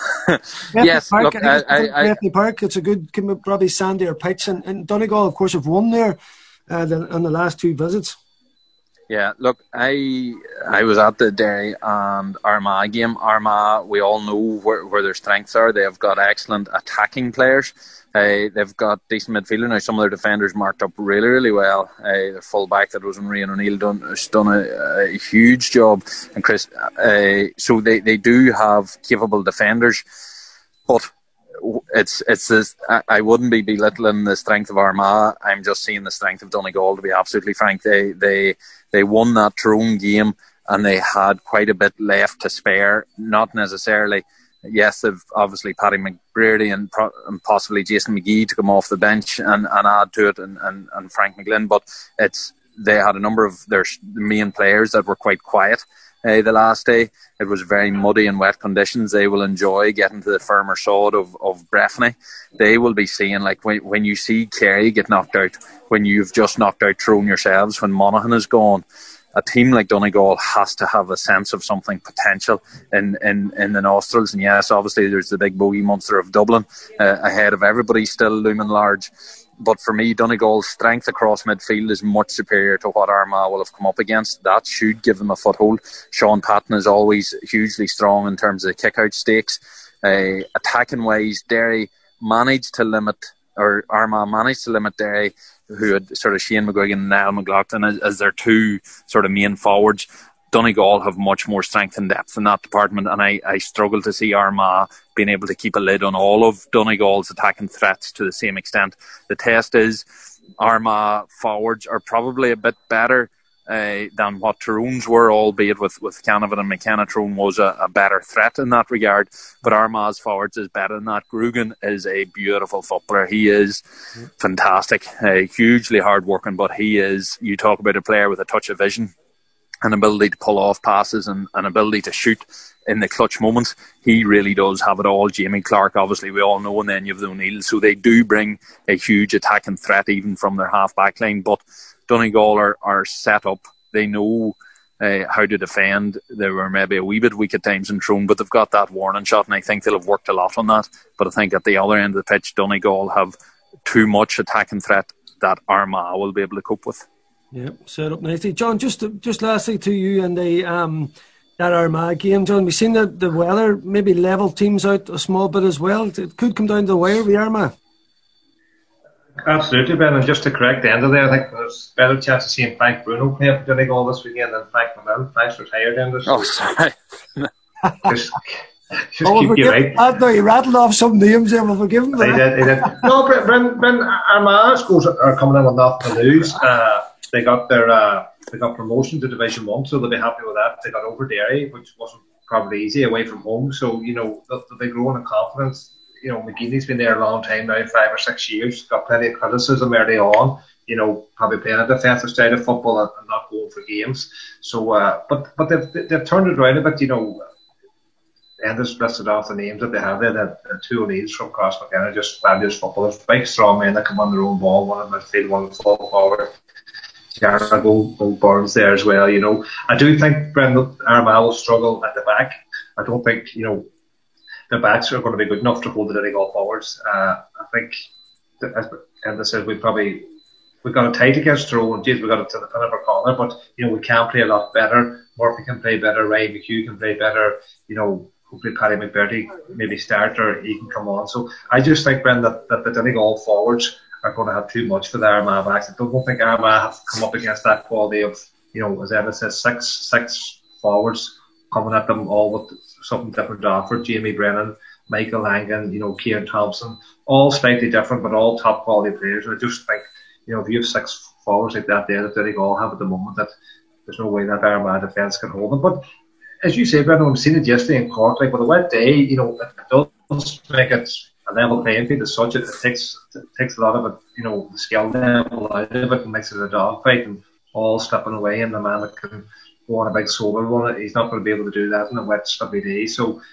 Yes, Park, look, Bethany Park, it's a good, probably sandier pitch, and Donegal, of course, have won there on the last two visits. Yeah, look, I was at the Derry and Armagh game. Armagh, we all know where their strengths are. They have got excellent attacking players. They've got decent midfielder. Now, some of their defenders marked up really, really well. Their full-back, that was Rian O'Neill, has done a huge job. And Chris, so they do have capable defenders, but it's this. I wouldn't be belittling the strength of Armagh. I'm just seeing the strength of Donegal, to be absolutely frank. They won that Tyrone game and they had quite a bit left to spare. Not necessarily. Yes, they've obviously Paddy McBrearty and possibly Jason McGee to come off the bench and add to it, and Frank McGlynn, but they had a number of their main players that were quite quiet the last day. It was very muddy and wet conditions. They will enjoy getting to the firmer sod of Breffni. They will be seeing, like, when you see Kerry get knocked out, when you've just knocked out Tyrone yourselves, when Monaghan is gone, a team like Donegal has to have a sense of something potential in the nostrils. And yes, obviously there's the big bogey monster of Dublin ahead of everybody still looming large. But for me, Donegal's strength across midfield is much superior to what Armagh will have come up against. That should give them a foothold. Sean Patton is always hugely strong in terms of kick-out stakes. Attacking wise, Derry managed to limit, or Armagh managed to limit Derry, who had sort of Shane McGuigan and Niall McLaughlin as their two sort of main forwards. Donegal have much more strength and depth in that department, and I struggle to see Armagh being able to keep a lid on all of Donegal's attacking threats to the same extent. The test is Armagh forwards are probably a bit better than what Tyrone's were, albeit with Canavan and McKenna. Tyrone was a better threat in that regard, but Armagh's forwards is better than that. Grugan is a beautiful footballer. He is fantastic, hugely hard working, but he is, you talk about a player with a touch of vision, an ability to pull off passes and an ability to shoot in the clutch moments. He really does have it all. Jamie Clark, obviously, we all know, and then you have the O'Neill. So they do bring a huge attacking threat even from their half-back line. But Donegal are set up. They know how to defend. They were maybe a wee bit weak at times in Tyrone, but they've got that warning shot, and I think they'll have worked a lot on that. But I think at the other end of the pitch, Donegal have too much attacking threat that Armagh will be able to cope with. Yeah, set up nicely. John, just lastly to you and the that Armagh game, John, we've seen that the weather maybe leveled teams out a small bit as well. It could come down to the wire with Armagh. Absolutely, Ben, and just to correct the end of there, I think there's a better chance of seeing Frank Bruno play for Donegal this weekend than Frank Mamel. Frank's retired in this. Oh, sorry. just keep you right. No, he rattled off some names there, we'll forgive him. He did. No, Brent, Armagh schools are coming in with nothing to lose. They got promotion to Division 1, so they'll be happy with that. They got over Derry, which wasn't probably easy away from home, so they'll be growing in confidence. McGeeney's been there a long time now, 5 or 6 years, got plenty of criticism early on, probably playing a defensive style of football and not going for games. So but they've turned it around a bit, and just listed off the names that they have there. The two O'Neills from Cross McKenna, just fabulous footballers, big strong men that come on their own ball, one in midfield, one in full forward. Go Burns there as well. I do think Brendan Armagh will struggle at the back. I don't think the backs are going to be good enough to hold the Donegal forwards. I think, as Enda said, we got it tight against Tyrone. We got it to the pin of our corner, but we can play a lot better. Murphy can play better. Ryan McHugh can play better. Hopefully Paddy McBurdy maybe start or he can come on. So I just think, Brendan, that the Donegal forwards are going to have too much for the Armagh backs. I don't think Armagh have come up against that quality of, as Emma says, six forwards coming at them all with something different to offer. Jamie Brennan, Michael Langan, Kieran Thompson, all slightly different, but all top quality players. And I just think, if you have 6 forwards like that there that they all have at the moment, that there's no way that Armagh defence can hold them. But as you say, Brendan, we've seen it yesterday in Cork, with a wet day, it does make it a level playing field as such. It takes a lot of it, the skill level out of it and makes it a dogfight and all slipping away, and the man that can go on a big solo run, he's not going to be able to do that in a wet, slippy day. So,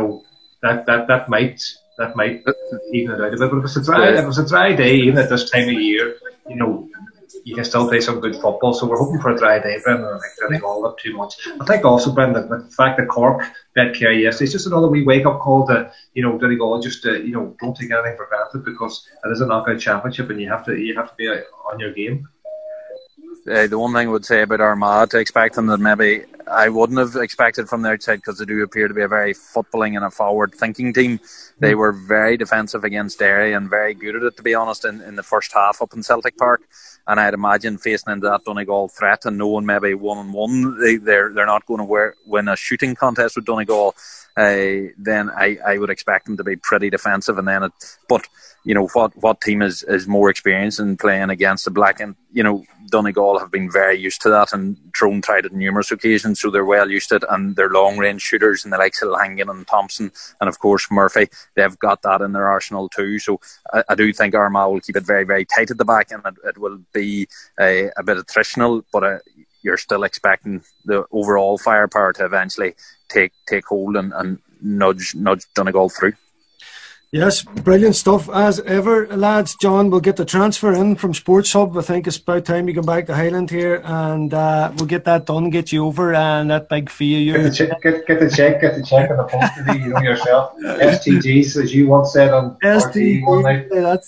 that might even it out a bit. But if it's a dry day, even at this time of year, you can still play some good football. So we're hoping for a dry day, Brendan. I think they're all up too much. I think also, Brendan, the fact that Cork bet Kerry yesterday, it's just another wee wake-up call to, Donegal, just to, don't take anything for granted, because it is a knockout championship and you have to be on your game. The one thing I would say about Armagh, to expect them that maybe I wouldn't have expected from the outside, because they do appear to be a very footballing and a forward-thinking team. They were very defensive against Derry and very good at it, to be honest, in the first half up in Celtic Park. And I'd imagine facing into that Donegal threat and knowing maybe 1-on-1, they're not going to win a shooting contest with Donegal, then I would expect them to be pretty defensive. And then but what team is more experienced in playing against the Black? And Donegal have been very used to that, and Tyrone tried it on numerous occasions, so they're well used to it. And they're long range shooters, and the likes of Langan and Thompson and of course Murphy, they've got that in their arsenal too. So I do think Armagh will keep it very, very tight at the back, and it will be a bit attritional, but you're still expecting the overall firepower to eventually take hold and nudge Donegal through. Yes, brilliant stuff as ever, lads. John, we'll get the transfer in from Sports Hub. I think it's about time you come back to Highland here, and we'll get that done, get you over, and that big fee of yours. Get the check on the post today, you know yourself. STGs, as you once said on RTE one night. That's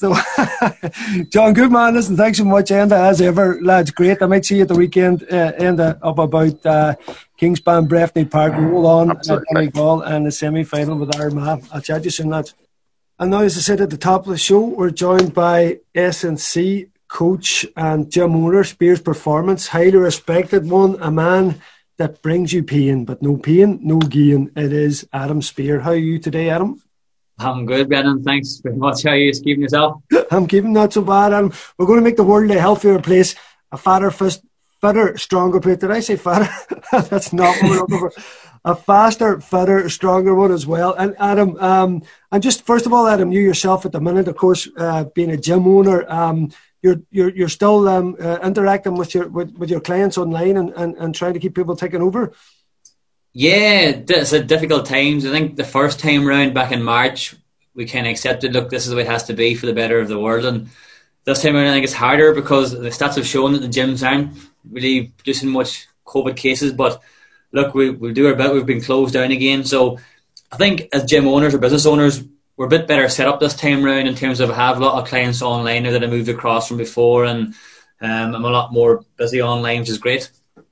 the John, good man. Listen, thanks so much, Enda, as ever, lads. Great. I might see you at the weekend, Enda, up about Kingspan, Breffni Park. Roll on at Donegal and the semi-final with Armagh. I'll chat to you soon, lads. And now, as I said at the top of the show, we're joined by S&C coach and gym owner, Spears Performance, highly respected one, a man that brings you pain, but no pain, no gain. It is Adam Spear. How are you today, Adam? I'm good, Brendan. Thanks very much. How are you keeping yourself? I'm keeping not so bad, Adam. We're going to make the world a healthier place, a fitter, stronger place. Did I say fatter? That's not what we're looking for. A faster, fitter, stronger one as well. And Adam, and just first of all, Adam, you yourself at the minute, of course, being a gym owner, you're still interacting with your clients online and trying to keep people taking over. Yeah, it's a difficult times. I think the first time round back in March, we kind of accepted, look, this is the way it has to be for the better of the world. And this time around, I think it's harder because the stats have shown that the gyms aren't really producing much COVID cases, but look, we'll do our bit. We've been closed down again. So I think as gym owners or business owners, we're a bit better set up this time round in terms of I have a lot of clients online now that I moved across from before, and I'm a lot more busy online, which is great.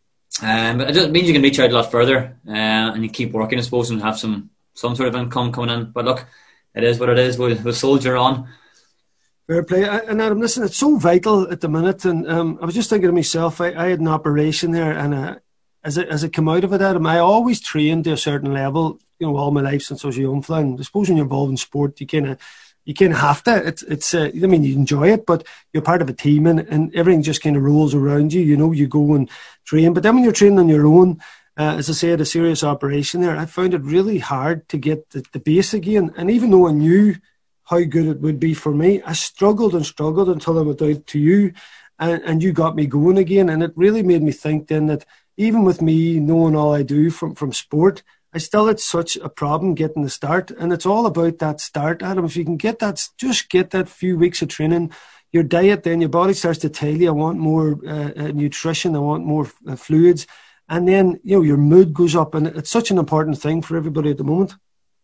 But it just means you can reach out a lot further and you keep working, I suppose, and have some sort of income coming in. But look, it is what it is. We'll soldier on. Fair play. And Adam, listen, it's so vital at the minute. And I was just thinking to myself, I had an operation there, and as it came out of it, Adam, I always trained to a certain level, you know, all my life since I was a young fella. And I suppose when you're involved in sport, you kind of have to. It's I mean, you enjoy it, but you're part of a team, and everything just kind of rolls around you. You know, you go and train, but then when you're training on your own, as I said, a serious operation there, I found it really hard to get the base again. And even though I knew how good it would be for me, I struggled until I went out to you, and you got me going again. And it really made me think then that even with me knowing all I do from sport, I still had such a problem getting the start. And it's all about that start, Adam. If you can get that, just get that few weeks of training, your diet, then your body starts to tell you, I want more nutrition, I want more fluids. And then, you know, your mood goes up. And it's such an important thing for everybody at the moment.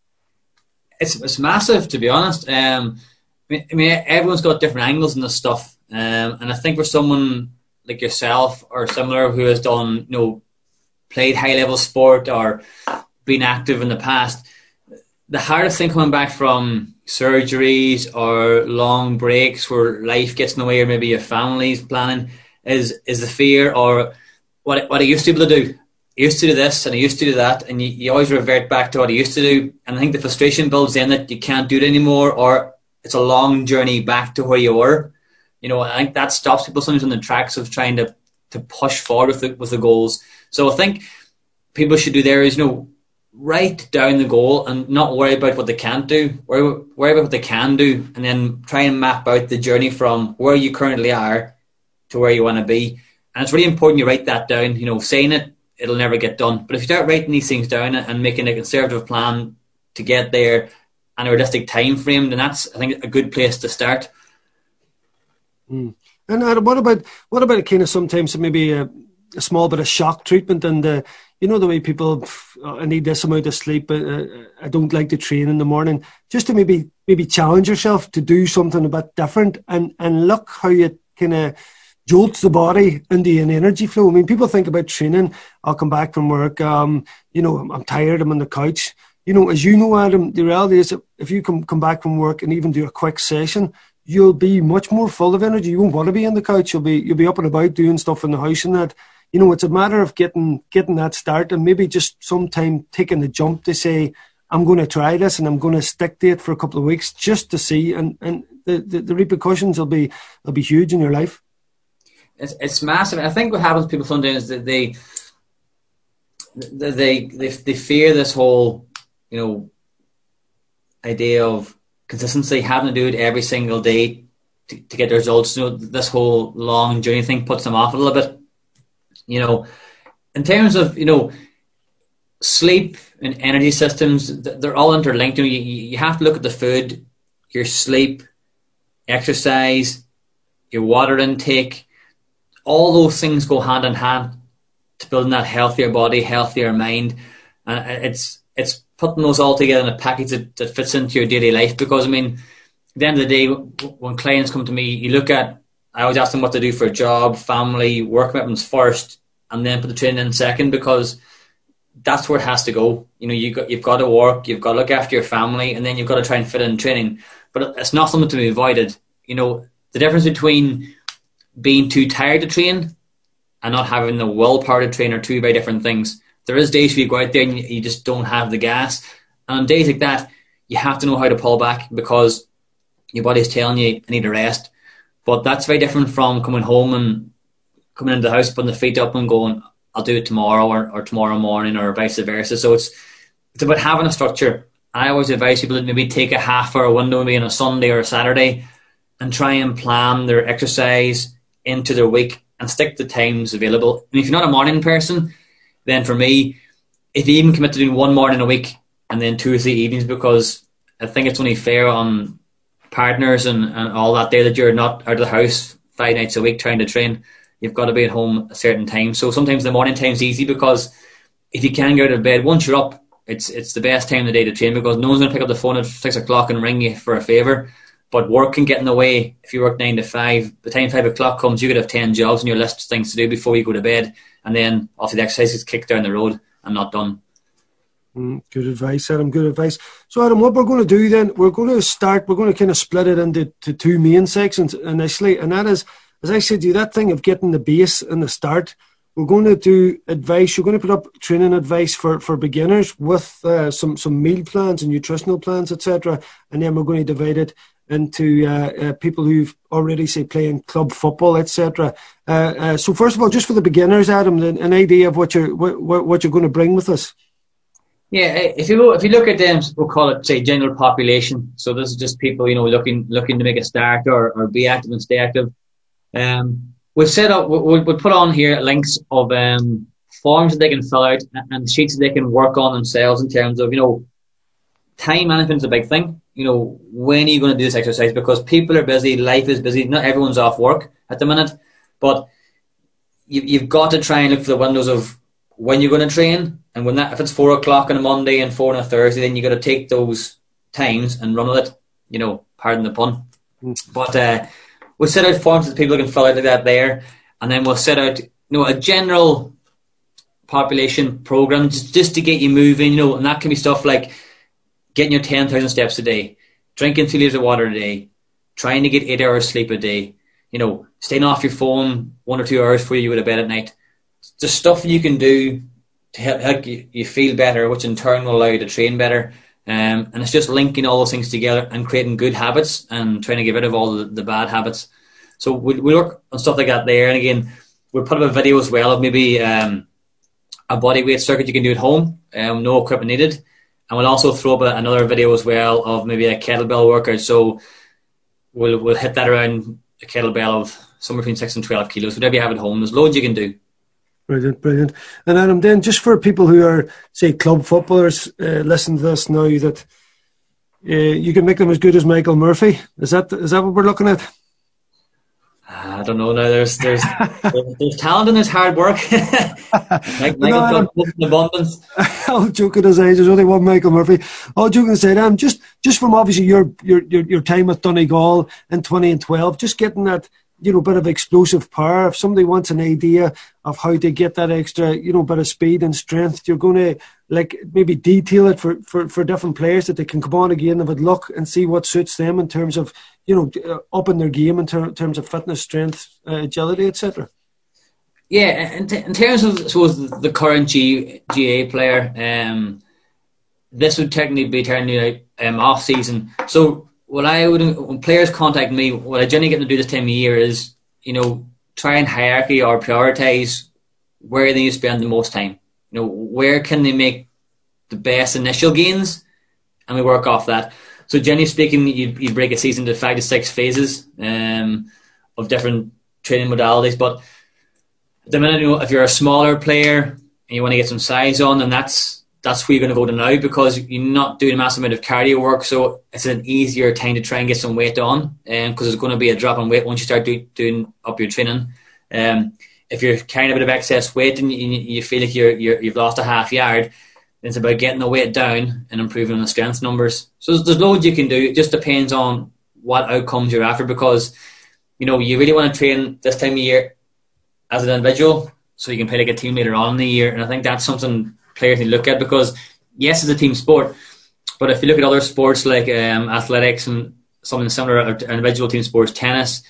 It's massive, to be honest. I mean, everyone's got different angles in this stuff. And I think for someone like yourself or similar who has done, you know, played high level sport or been active in the past, the hardest thing coming back from surgeries or long breaks where life gets in the way or maybe your family's planning is the fear or what I used to be able to do. I used to do this and I used to do that, and you always revert back to what I used to do. And I think the frustration builds in that you can't do it anymore, or it's a long journey back to where you were. You know, I think that stops people sometimes on the tracks of trying to push forward with the goals. So I think people should do there is, you know, write down the goal and not worry about what they can't do. Worry about what they can do, and then try and map out the journey from where you currently are to where you want to be. And it's really important you write that down. You know, saying it'll never get done. But if you start writing these things down and making a conservative plan to get there and a realistic time frame, then that's, I think, a good place to start. And Adam, what about a kind of sometimes maybe a small bit of shock treatment, and you know, the way people, I need this amount of sleep, I don't like to train in the morning, just to maybe challenge yourself to do something a bit different and look how you kind of jolts the body into an energy flow. I mean, people think about training, I'll come back from work, you know, I'm tired, I'm on the couch. You know, as you know, Adam, the reality is that if you come back from work and even do a quick session, you'll be much more full of energy. You won't want to be on the couch. You'll be up and about doing stuff in the house and that. You know, it's a matter of getting that start and maybe just sometime taking the jump to say, I'm going to try this and I'm going to stick to it for a couple of weeks just to see. And the repercussions will be huge in your life. It's massive. I think what happens to people sometimes is that they fear this whole, you know, idea of consistency, having to do it every single day to get the results. You know, this whole long journey thing puts them off a little bit. You know, in terms of, you know, sleep and energy systems, they're all interlinked. You know, you have to look at the food your sleep, exercise, your water intake, all those things go hand in hand to building that healthier body, healthier mind. And it's putting those all together in a package that fits into your daily life. Because, I mean, at the end of the day, when clients come to me, I always ask them what to do for a job, family, work commitments first, and then put the training in second, because that's where it has to go. You know, you've got to work, you've got to look after your family, and then you've got to try and fit in training. But it's not something to be avoided. You know, the difference between being too tired to train and not having the willpower to train are two very different things. There is days where you go out there and you just don't have the gas. And on days like that, you have to know how to pull back, because your body's telling you, I need a rest. But that's very different from coming home and coming into the house, putting the feet up and going, I'll do it tomorrow or tomorrow morning, or vice versa. So it's about having a structure. I always advise people to maybe take a half-hour window, maybe on a Sunday or a Saturday, and try and plan their exercise into their week and stick to times available. And if you're not a morning person, then for me, if you even commit to doing one morning a week and then 2 or 3 evenings, because I think it's only fair on partners and all that there that you're not out of the house 5 nights a week trying to train. You've got to be at home a certain time. So sometimes the morning time's easy, because if you can get out of bed, once you're up, it's the best time of the day to train, because no one's going to pick up the phone at 6 o'clock and ring you for a favour. But work can get in the way. If you work 9 to 5, the time 5 o'clock comes, you could have 10 jobs on your list of things to do before you go to bed. And then obviously the exercise is kicked down the road and not done. Good advice, Adam. Good advice. So, Adam, what we're going to do then, we're going to kind of split it into 2 main sections initially. And that is, as I said to you, that thing of getting the base and the start. We're going to do advice. You're going to put up training advice for beginners with some meal plans and nutritional plans, etc. And then we're going to divide it into people who've already, say, playing club football, etc. So first of all, just for the beginners, Adam, an idea of what you're going to bring with us. Yeah, if you look at them, we'll call it, say, general population. So this is just people, you know, looking to make a start or be active and stay active. We've set up, we'll put on here links of forms that they can fill out and sheets that they can work on themselves in terms of, you know, time management is a big thing. You know, when are you going to do this exercise? Because people are busy, life is busy. Not everyone's off work at the minute, but you've got to try and look for the windows of when you're going to train, and when that, if it's 4 o'clock on a Monday and 4 on a Thursday, then you got to take those times and run with it. You know, pardon the pun. But we'll set out forms that people can fill out like that there, and then we'll set out, you know, a general population program just to get you moving. You know, and that can be stuff like getting your 10,000 steps a day, drinking 2 litres of water a day, trying to get 8 hours sleep a day. You know, staying off your phone 1 or 2 hours before you go to bed at night. Just stuff you can do to help you feel better, which in turn will allow you to train better. And it's just linking all those things together and creating good habits and trying to get rid of all the bad habits. So we'll work on stuff like that there. And again, we'll put up a video as well of maybe a body weight circuit you can do at home, no equipment needed. And we'll also throw up another video as well of maybe a kettlebell workout. So we'll hit that around a kettlebell of somewhere between 6 and 12 kilos, whatever you have at home. There's loads you can do. Brilliant. And Adam, then just for people who are, say, club footballers, listen to this now, that you can make them as good as Michael Murphy. Is that what we're looking at? I don't know. Now there's talent and there's hard work. Michael in abundance. All joking aside, there's only one Michael Murphy. All joking aside, just from obviously your time with Donegal in 2012, just getting that, you know, bit of explosive power. If somebody wants an idea of how to get that extra, you know, bit of speed and strength, you're going to like maybe detail it for different players that they can come on again and would look and see what suits them in terms of, you know, upping their game in terms of fitness, strength, agility, etc. Yeah, in terms of, I suppose, the current GA player, this would technically be turning off season. So when players contact me, what I generally get them to do this time of year is, you know, try and hierarchy or prioritize where they need to spend the most time. You know, where can they make the best initial gains, and we work off that. So generally speaking, you break a season into 5 to 6 phases of different training modalities. But at the minute, you know, if you're a smaller player and you want to get some size on, then that's that's where you're going to go to now, because you're not doing a massive amount of cardio work, so it's an easier time to try and get some weight on, because there's going to be a drop in weight once you start doing up your training. If you're carrying a bit of excess weight and you feel like you've lost a half yard, it's about getting the weight down and improving on the strength numbers. So there's loads you can do. It just depends on what outcomes you're after, because you really want to train this time of year as an individual so you can play like a team later on in the year. And I think that's something players need to look at, because yes, it's a team sport, but if you look at other sports like athletics and something similar, individual team sports, tennis,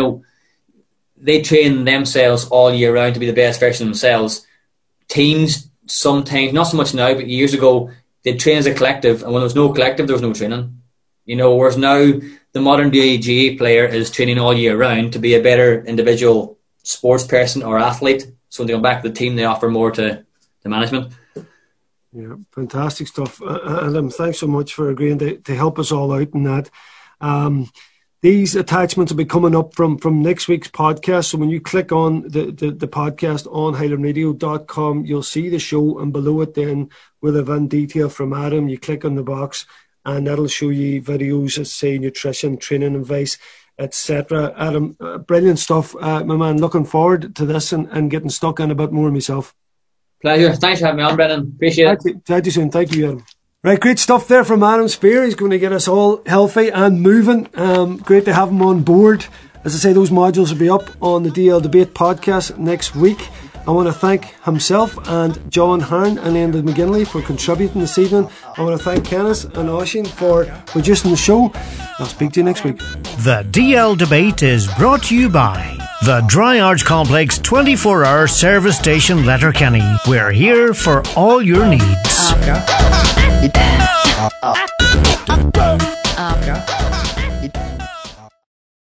they train themselves all year round to be the best version of themselves. Teams sometimes, not so much now, but years ago, they train as a collective, and when there was no collective, there was no training. Whereas now the modern day GA player is training all year round to be a better individual sports person or athlete. So when they go back to the team, they offer more to the management. Yeah, fantastic stuff. Adam, thanks so much for agreeing to help us all out in that. These attachments will be coming up from next week's podcast. So when you click on the podcast on highlandradio.com, you'll see the show, and below it then we'll have in detail from Adam. You click on the box and that'll show you videos that say nutrition, training advice, etc. Adam, brilliant stuff. My man, looking forward to this and getting stuck in a bit more myself. Pleasure. Thanks for having me on, Brendan. Appreciate it. Talk to you soon. Thank you, Adam. Right, great stuff there from Adam Spear. He's going to get us all healthy and moving. Great to have him on board. As I say, those modules will be up on the DL Debate podcast next week. I want to thank himself and John Hearn and Enda McGinley for contributing this evening. I want to thank Kenneth and Oisin for producing the show. I'll speak to you next week. The DL Debate is brought to you by the Dry Arch Complex 24-hour service station Letterkenny. We're here for all your needs.